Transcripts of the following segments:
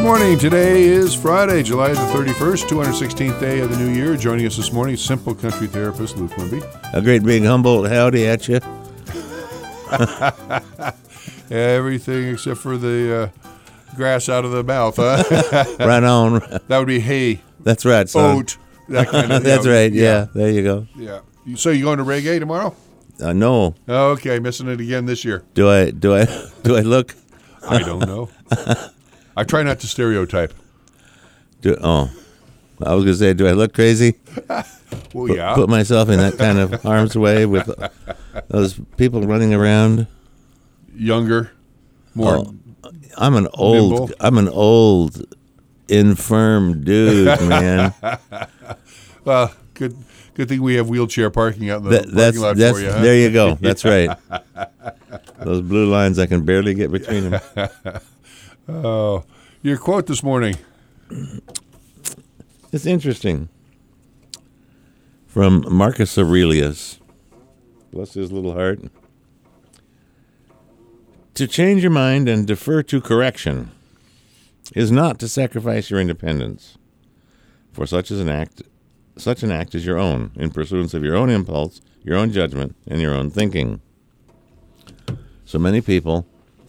morning. Today is Friday, July the 31st, 216th day of the new year. Joining us this morning, simple country therapist Luke Quimby. A great big Humboldt howdy at you. Everything except for the grass out of the mouth, huh? Right on. That would be hay. That's right, son. Oat. That kind of. That's right. Yeah. There you go. Yeah. So you going to reggae tomorrow? No. Okay, missing it again this year. Do I look? I don't know. I try not to stereotype. I was gonna say, do I look crazy? Well, yeah. Put myself in that kind of harm's way with those people running around. Younger, more. I'm an nimble. old, infirm dude, man. Well, good thing we have wheelchair parking out in the parking lot for you. Huh? There you go. That's right. Those blue lines, I can barely get between them. Oh, your quote this morning. It's interesting. From Marcus Aurelius. Bless his little heart. To change your mind and defer to correction is not to sacrifice your independence, for such an act is your own, in pursuance of your own impulse, your own judgment, and your own thinking. So many people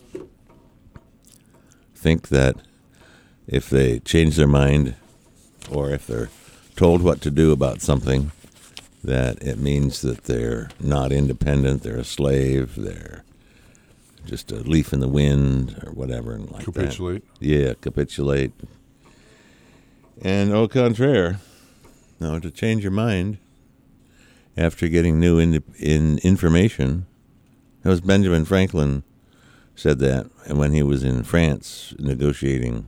think that if they change their mind, or if they're told what to do about something, that it means that they're not independent, they're a slave, they're just a leaf in the wind, or whatever, and like Capitulate. that. Yeah, capitulate. And au contraire, no, to change your mind after getting new information. That was Benjamin Franklin said that, and when he was in France negotiating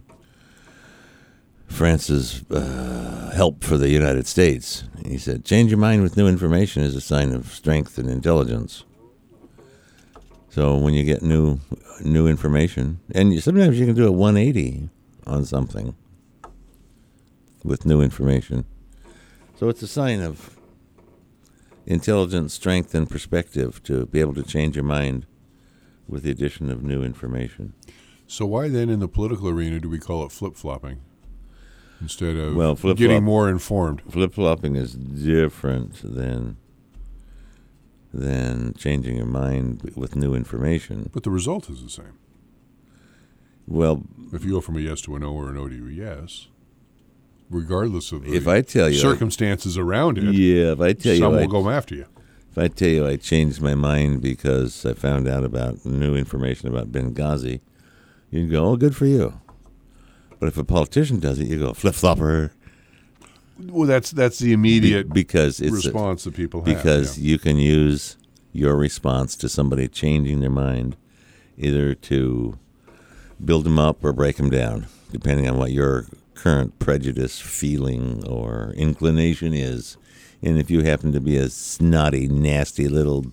France's help for the United States, he said, change your mind with new information is a sign of strength and intelligence. So when you get new information, and sometimes you can do a 180 on something with new information. So it's a sign of intelligence, strength, and perspective to be able to change your mind with the addition of new information. So why then in the political arena do we call it flip-flopping instead of flip-flop, getting more informed? Flip-flopping is different than changing your mind with new information. But the result is the same. Well, if you go from a yes to a no or a no to a yes, regardless of the if I tell you circumstances around it, if I tell some you will go after you. If I tell you I changed my mind because I found out about new information about Benghazi, you'd go, oh, good for you. But if a politician does it, you go, flip-flopper. Well, that's the immediate because it's response that people have. Because you can use your response to somebody changing their mind either to build them up or break them down, depending on what your current prejudice, feeling, or inclination is. And if you happen to be a snotty, nasty little,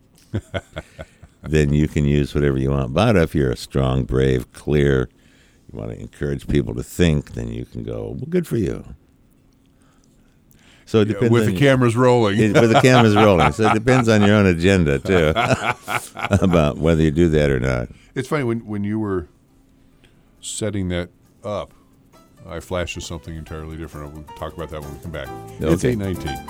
then you can use whatever you want. But if you're a strong, brave, clear, you want to encourage people to think, then you can go, well, good for you. So it depends with the cameras rolling. With the cameras rolling. So it depends on your own agenda, too, about whether you do that or not. It's funny, when you were setting that up, I flashed to something entirely different. We'll talk about that when we come back. Okay. It's 8:19.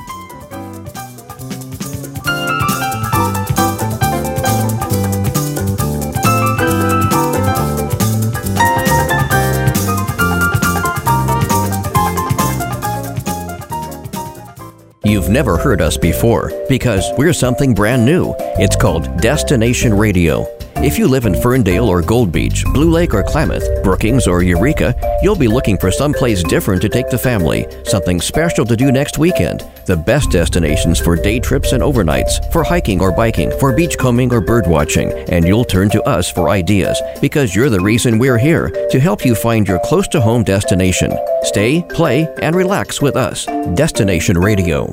You've never heard us before because we're something brand new. It's called Destination Radio. If you live in Ferndale or Gold Beach, Blue Lake or Klamath, Brookings or Eureka, you'll be looking for someplace different to take the family, something special to do next weekend. The best destinations for day trips and overnights, for hiking or biking, for beachcombing or birdwatching, and you'll turn to us for ideas because you're the reason we're here, to help you find your close-to-home destination. Stay, play, and relax with us. Destination Radio.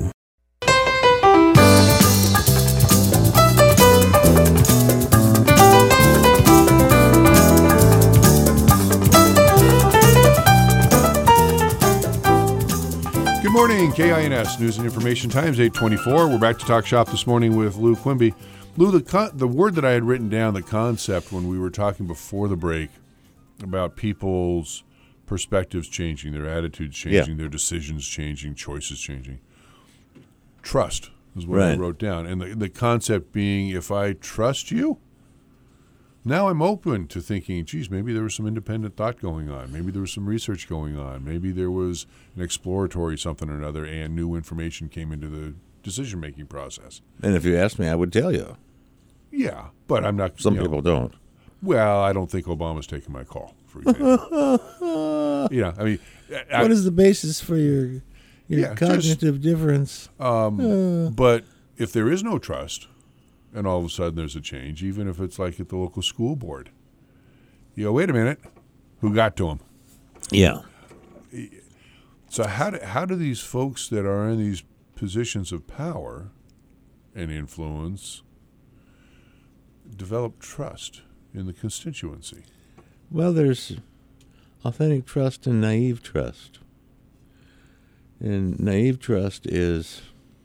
Good morning, KINS News and Information Times, 8:24. We're back to Talk Shop this morning with Lou Quimby. Lou, the word that I had written down, the concept when we were talking before the break about people's perspectives changing, their attitudes changing, their decisions changing, choices changing. Trust is what I wrote down. And the concept being, if I trust you, now I'm open to thinking, geez, maybe there was some independent thought going on. Maybe there was some research going on. Maybe there was an exploratory something or another, and new information came into the decision-making process. And if you asked me, I would tell you. Yeah, but I'm not... Some people don't. Well, I don't think Obama's taking my call, for example. I mean... What is the basis for your cognitive difference? But if there is no trust, and all of a sudden there's a change, even if it's like at the local school board, you go, wait a minute, who got to him? Yeah. So how do these folks that are in these positions of power and influence develop trust in the constituency? Well, there's authentic trust and naive trust. And naive trust is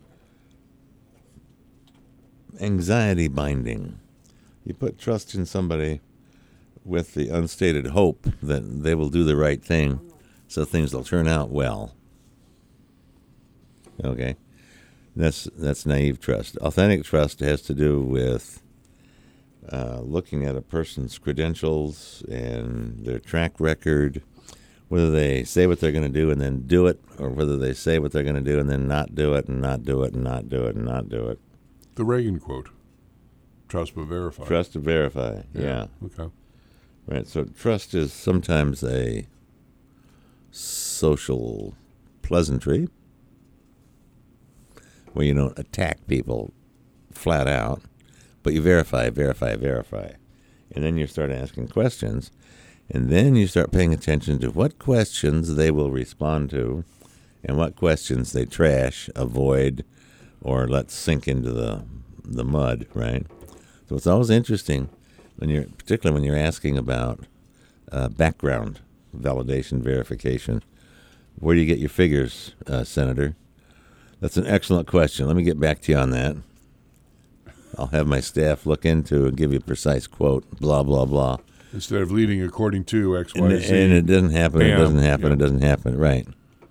anxiety binding. You put trust in somebody with the unstated hope that they will do the right thing, so things will turn out well. Okay? That's naive trust. Authentic trust has to do with looking at a person's credentials and their track record, whether they say what they're going to do and then do it, or whether they say what they're going to do and then not do it and not do it and not do it and not do it. The Reagan quote, trust but verify. Trust to verify, yeah. Okay. Right, so trust is sometimes a social pleasantry where you don't attack people flat out, but you verify. And then you start asking questions, and then you start paying attention to what questions they will respond to and what questions they trash, avoid, or let sink into the mud, right? So it's always interesting, particularly when you're asking about background validation, verification. Where do you get your figures, Senator? That's an excellent question. Let me get back to you on that. I'll have my staff look into and give you a precise quote, blah, blah, blah. Instead of leading according to X, Y, Z. And it doesn't happen, Bam. it doesn't happen, right.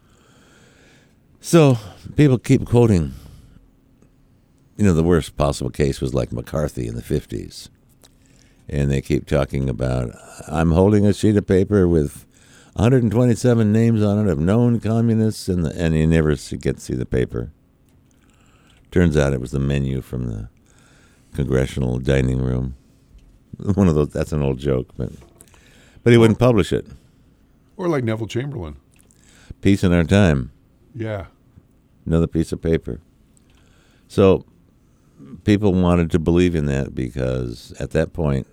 So people keep quoting, the worst possible case was like McCarthy in the 50s. And they keep talking about, I'm holding a sheet of paper with 127 names on it of known communists, and you never get to see the paper. Turns out it was the menu from the congressional dining room. One of those, that's an old joke, but he wouldn't publish it. Or like Neville Chamberlain. Peace in our time. Yeah. Another piece of paper. So people wanted to believe in that because at that point,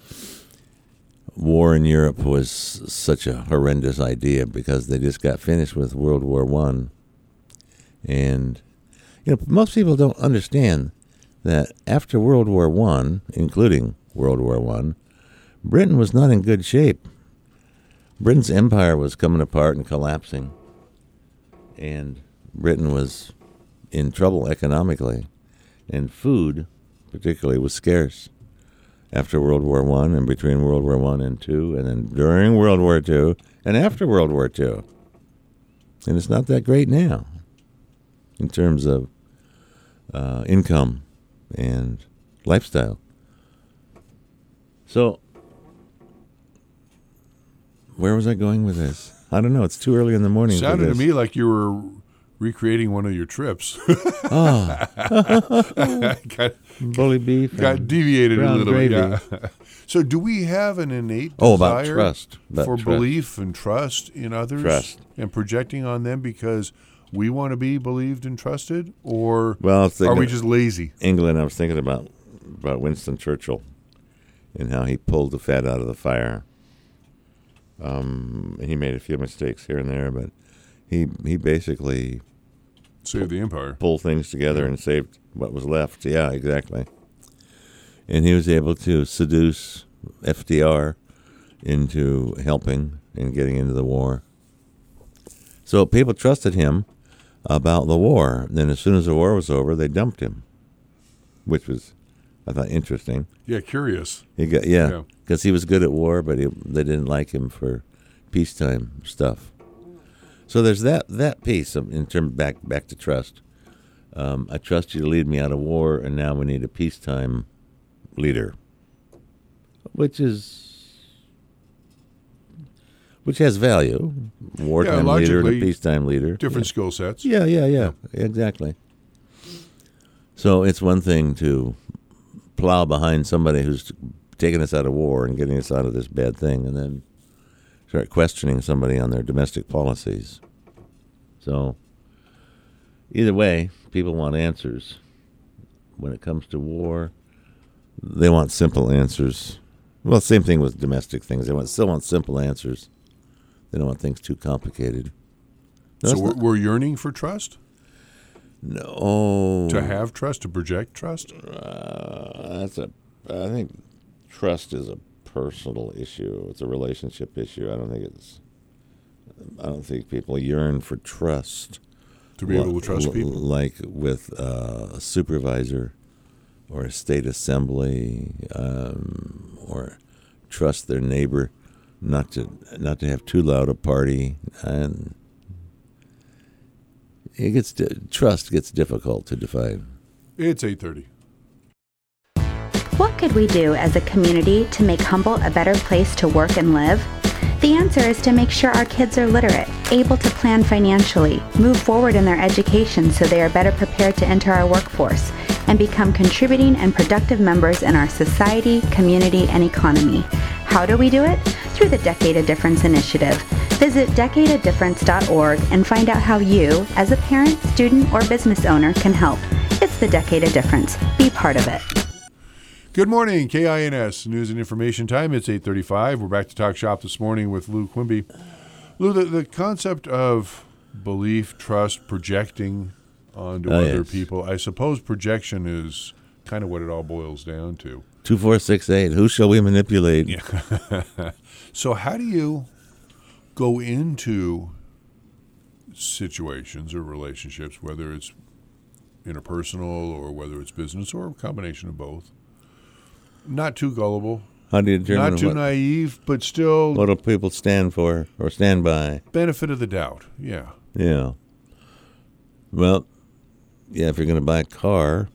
war in Europe was such a horrendous idea because they just got finished with World War I. And, most people don't understand that after World War I, including World War I, Britain was not in good shape. Britain's empire was coming apart and collapsing. And Britain was in trouble economically. And food, particularly, was scarce after World War I and between World War I and II, and then during World War II and after World War II. And it's not that great now in terms of income and lifestyle. So, where was I going with this? I don't know. It's too early in the morning. Sounded to me like you were recreating one of your trips. Bully beef. Got deviated a little gravy. bit. Yeah. So do we have an innate desire about trust. for belief and trust in others? Trust. And projecting on them because we want to be believed and trusted? Or are we just lazy? England, I was thinking about Winston Churchill and how he pulled the fat out of the fire. And he made a few mistakes here and there, but he basically saved the empire, pulled things together and saved what was left. Yeah, exactly. And he was able to seduce FDR into helping and getting into the war. So people trusted him about the war. Then as soon as the war was over, they dumped him, which was, I thought, interesting. Yeah, curious. Because he was good at war, but they didn't like him for peacetime stuff. So there's that piece in term back to trust. I trust you to lead me out of war, and now we need a peacetime leader, which has value. Wartime leader and a peacetime leader. Different skill sets. Yeah, exactly. So it's one thing to plow behind somebody who's taking us out of war and getting us out of this bad thing, and then start questioning somebody on their domestic policies. So either way, people want answers. When it comes to war, they want simple answers. Well, same thing with domestic things. They still want simple answers. They don't want things too complicated. No, so we're yearning for trust? No. To have trust, to project trust? I think trust is a personal issue. It's a relationship issue. I don't think people yearn for trust. To be able to trust people? Like with a supervisor or a state assembly, or trust their neighbor not to have too loud a party, and trust gets difficult to define. It's 8:30. What could we do as a community to make Humboldt a better place to work and live? The answer is to make sure our kids are literate, able to plan financially, move forward in their education so they are better prepared to enter our workforce, and become contributing and productive members in our society, community, and economy. How do we do it? Through the Decade of Difference initiative. Visit decadeofdifference.org and find out how you, as a parent, student, or business owner, can help. It's the Decade of Difference. Be part of it. Good morning, KINS News and Information Time. It's 8:35. We're back to Talk Shop this morning with Lou Quimby. Lou, the concept of belief, trust, projecting onto other people, I suppose projection is kind of what it all boils down to. 2468, who shall we manipulate? Yeah. So how do you go into situations or relationships, whether it's interpersonal or whether it's business or a combination of both? Not too gullible. How do you determine not too naive, but still... What do people stand for or stand by? Benefit of the doubt, yeah. Yeah. Well, yeah, if you're going to buy a car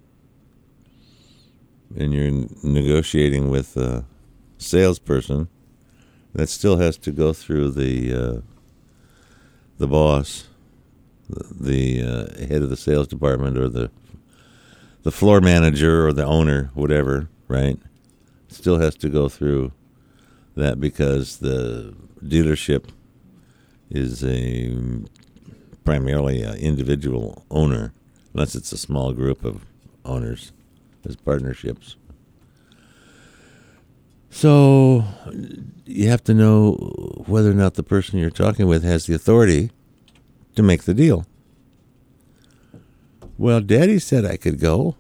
and you're negotiating with a salesperson, that still has to go through the boss, the head of the sales department, or the floor manager or the owner, whatever, right? Still has to go through that because the dealership is primarily an individual owner, unless it's a small group of owners as partnerships. So you have to know whether or not the person you're talking with has the authority to make the deal. Well, Daddy said I could go.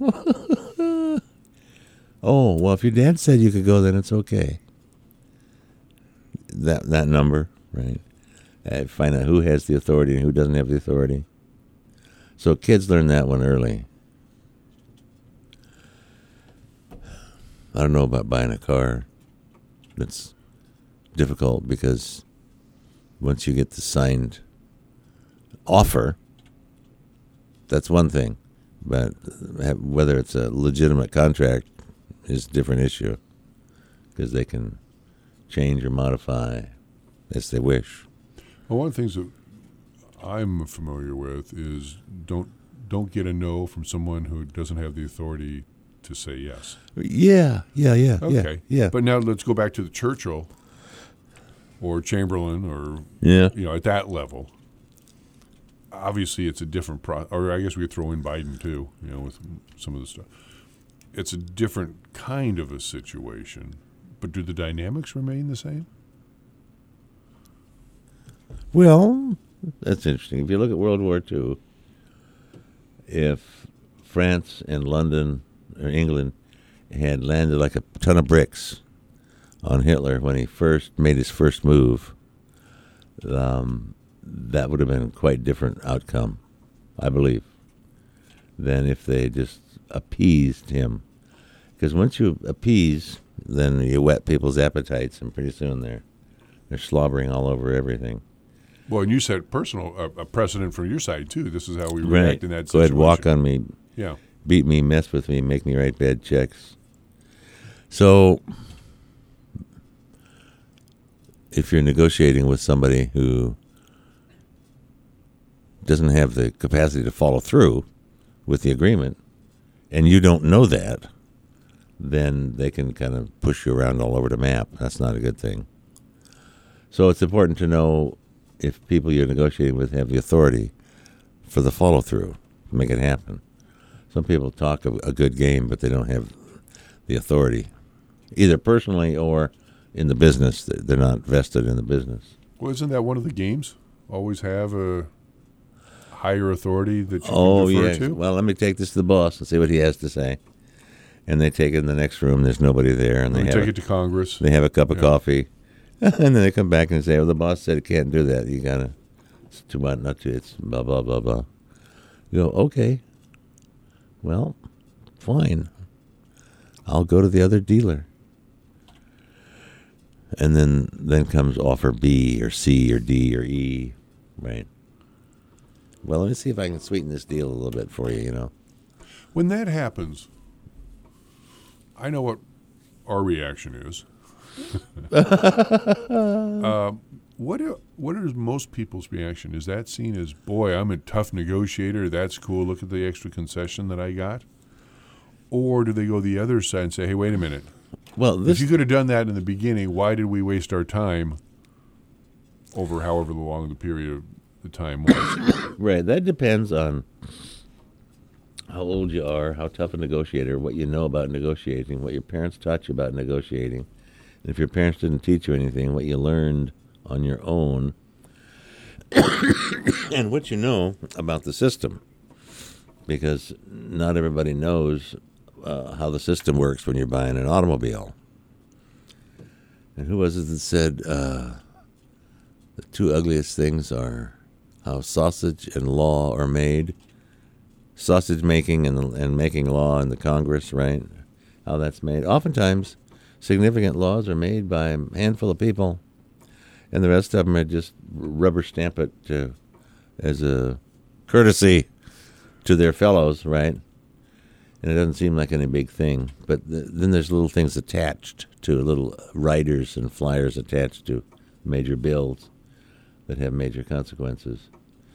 Oh, well, if your dad said you could go, then it's okay. That number, right? Find out who has the authority and who doesn't have the authority. So kids learn that one early. I don't know about buying a car. It's difficult because once you get the signed offer, that's one thing. But whether it's a legitimate contract is a different issue because they can change or modify as they wish. Well, one of the things that I'm familiar with is don't get a no from someone who doesn't have the authority to say yes. Yeah. Okay. Yeah. But now let's go back to the Churchill or Chamberlain or at that level. Obviously, it's a different or I guess we could throw in Biden too, with some of the stuff. It's a different kind of a situation. But do the dynamics remain the same? Well, that's interesting. If you look at World War II, if France and London or England had landed like a ton of bricks on Hitler when he first made his first move, that would have been quite different outcome, I believe, than if they just appeased him. Because once you appease, then you whet people's appetites, and pretty soon they're They're slobbering all over everything. Well, and you set a precedent from your side, too. This is how we react in that situation. Go ahead, walk on me, yeah, beat me, mess with me, make me write bad checks. So if you're negotiating with somebody who doesn't have the capacity to follow through with the agreement, and you don't know that, then they can kind of push you around all over the map. That's not a good thing. So it's important to know if people you're negotiating with have the authority for the follow-through to make it happen. Some people talk a good game, but they don't have the authority, either personally or in the business. They're not vested in the business. Well, isn't that one of the games? Always have a higher authority that you can defer to? Well, let me take this to the boss and see what he has to say. And they take it in the next room. There's nobody there. And they take it to Congress. They have a cup of coffee. And then they come back and say, well, the boss said it can't do that. You got to, it's too much, not to, it's blah, blah, blah, blah. You go, okay. Well, fine. I'll go to the other dealer. And then comes offer B or C or D or E, right? Well, let me see if I can sweeten this deal a little bit for you, you know. When that happens, I know what our reaction is. What is most people's reaction? Is that seen as, boy, I'm a tough negotiator, that's cool, look at the extra concession that I got? Or do they go the other side and say, hey, wait a minute. Well, if you could have done that in the beginning, why did we waste our time over however long the period of the time was? Right, that depends on how old you are, how tough a negotiator, what you know about negotiating, what your parents taught you about negotiating. And if your parents didn't teach you anything, what you learned on your own, and what you know about the system. Because not everybody knows how the system works when you're buying an automobile. And who was it that said the two ugliest things are how sausage and law are made? Sausage making and making law in the Congress, right? How that's made. Oftentimes, significant laws are made by a handful of people, and the rest of them are just rubber stamp it as a courtesy to their fellows, right? And it doesn't seem like any big thing. But then there's little things attached to little riders and flyers attached to major bills that have major consequences.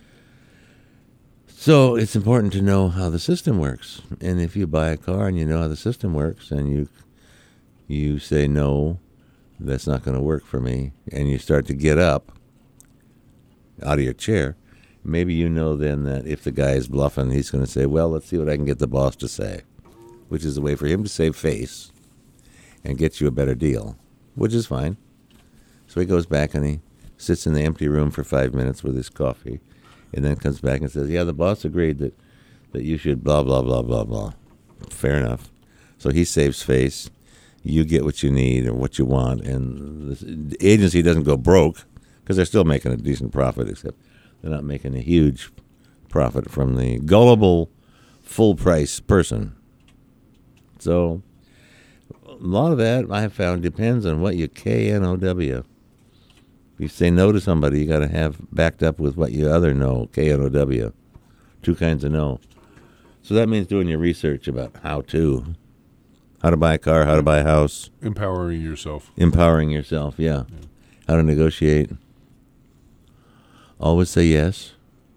So it's important to know how the system works. And if you buy a car and you know how the system works and you say, no, that's not going to work for me, and you start to get up out of your chair, maybe you know then that if the guy is bluffing, he's going to say, well, let's see what I can get the boss to say, which is a way for him to save face and get you a better deal, which is fine. So he goes back and he sits in the empty room for 5 minutes with his coffee and then comes back and says, yeah, the boss agreed that you should blah, blah, blah, blah, blah. Fair enough. So he saves face. You get what you need or what you want, and the agency doesn't go broke because they're still making a decent profit, except they're not making a huge profit from the gullible, full-price person. So a lot of that, I have found, depends on what you KNOW. If you say no to somebody, you got to have backed up with what you other know, KNOW. Two kinds of no. So that means doing your research about how to buy a car, how to buy a house. Empowering yourself. Yeah. How to negotiate. Always say yes.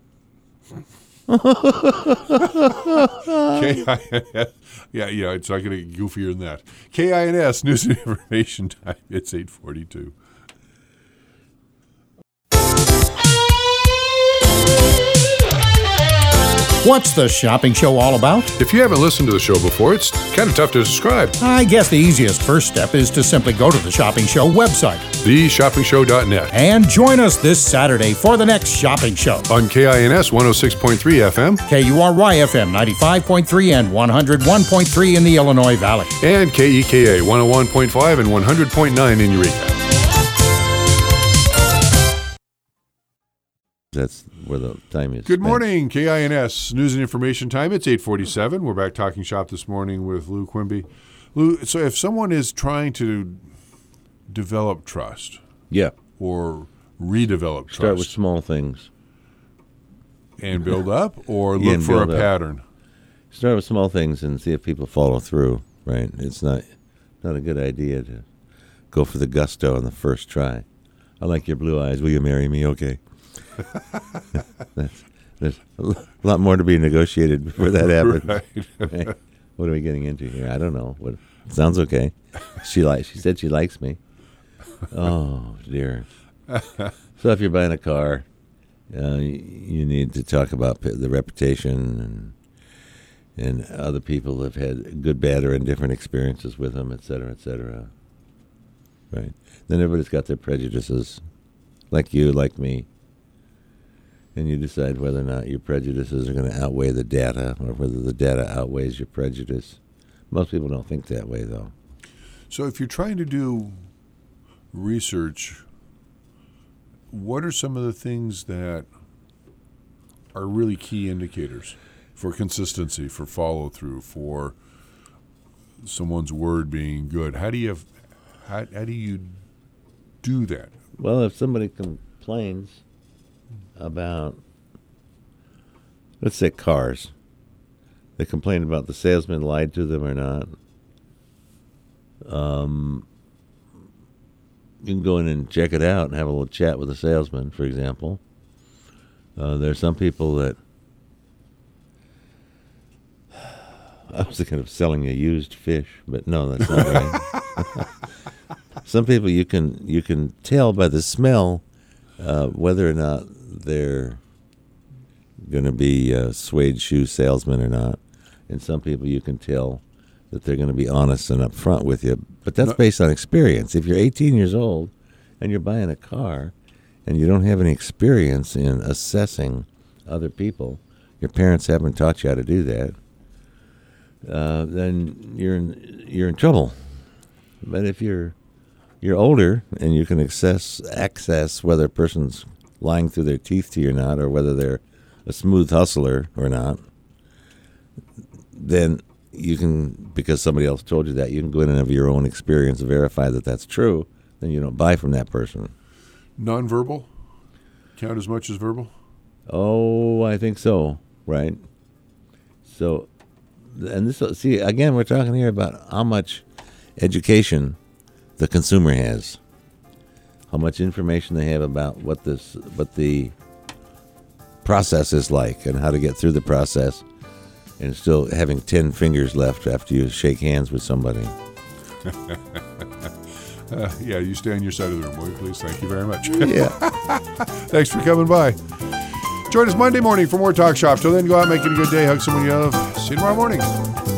Yeah, it's not going to get goofier than that. KINS, News and Information Time. It's 8:42. What's the shopping show all about? If you haven't listened to the show before, it's kind of tough to describe. I guess the easiest first step is to simply go to the Shopping Show website. TheShoppingShow.net. And join us this Saturday for the next Shopping Show. On KINS 106.3 FM. KURY FM 95.3 and 101.3 in the Illinois Valley. And KEKA 101.5 and 100.9 in Eureka. That's where the time is. Good morning, KINS News and Information Time. It's 8:47. We're back talking shop this morning with Lou Quimby. Lou, so if someone is trying to develop trust, yeah, or redevelop trust? Start with small things. And build up, or look for a pattern? Start with small things and see if people follow through, right? It's not a good idea to go for the gusto on the first try. I like your blue eyes. Will you marry me? Okay. There's a lot more to be negotiated before that happens. Right. What are we getting into here? I don't know. What sounds okay. She said she likes me. Oh dear. So if you're buying a car, you need to talk about the reputation and other people have had good, bad, or indifferent experiences with them, et cetera, et cetera. Right. Then everybody's got their prejudices, like you, like me. And you decide whether or not your prejudices are going to outweigh the data or whether the data outweighs your prejudice. Most people don't think that way, though. So if you're trying to do research, what are some of the things that are really key indicators for consistency, for follow-through, for someone's word being good? How do you do that? Well, if somebody complains about, let's say, cars, they complain about the salesman lied to them or not. You can go in and check it out and have a little chat with the salesman, for example. There's some people that I was thinking of selling a used fish, but no, that's not right. Some people you can tell by the smell whether or not they're going to be a suede shoe salesman or not. And some people you can tell that they're going to be honest and upfront with you. But that's based on experience. If you're 18 years old and you're buying a car and you don't have any experience in assessing other people, your parents haven't taught you how to do that, then you're in trouble. But if you're older and you can access whether a person's lying through their teeth to you or not, or whether they're a smooth hustler or not, then you can, because somebody else told you that, you can go in and have your own experience to verify that that's true. Then you don't buy from that person. Nonverbal count as much as verbal? Oh, I think so. Right. So, and this, see, again, we're talking here about how much education the consumer has, how much information they have about what the process is like and how to get through the process, and still having 10 fingers left after you shake hands with somebody. Yeah, you stay on your side of the room, will you, please? Thank you very much. Yeah. Thanks for coming by. Join us Monday morning for more Talk Shop. Till then, go out, make it a good day, hug someone you love. See you tomorrow morning.